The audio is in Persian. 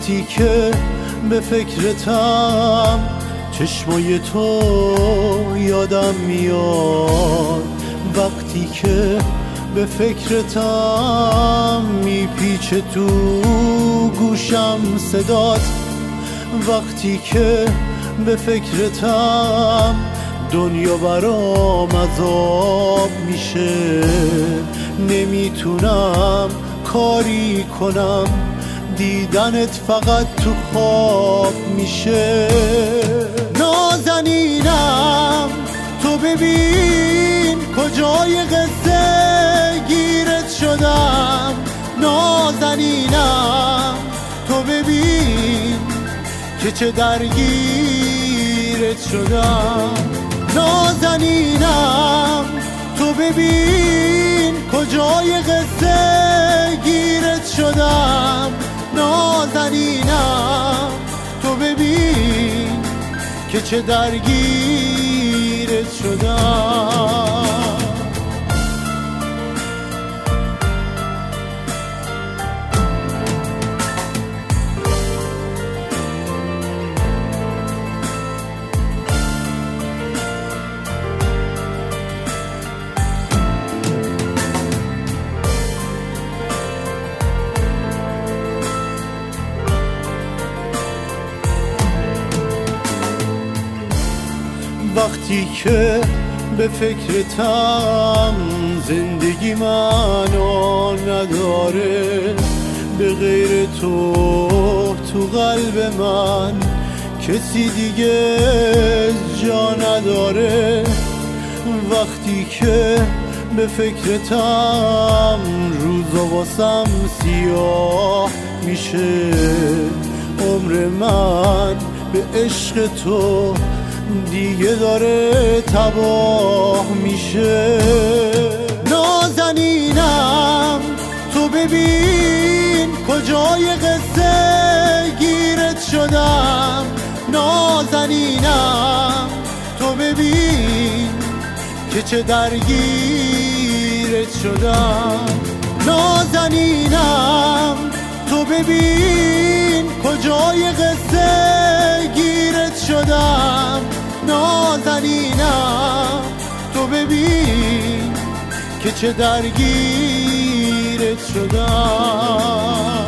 وقتی که به فکرتم چشمای تو یادم میاد، وقتی که به فکرتم میپیچه تو گوشم صدات، وقتی که به فکرتم دنیا برام عذاب میشه، نمیتونم کاری کنم، دیدنت فقط تو خواب میشه. نازنینم تو ببین کجای قصه گیرت شدم، نازنینم تو ببین که چه درگیرت شدم، نازنینم تو ببین کجای قصه گیرت شدم، نازنینم تو ببین که چه درگیرت شدم. وقتی که به فکرتم زندگی معنا نداره، به غیر تو تو قلب من کسی دیگه جا نداره، وقتی که به فکرتم روزا واسم سیاه میشه، عمر من به عشق تو دیگه داره تباه میشه. نازنینم تو ببین کجای قصه گیرت شدم، نازنینم تو ببین که چه درگیرت شدم، نازنینم تو ببین کجای قصه گیرت شدم، نازنینم تو ببین که چه درگیرت شدم.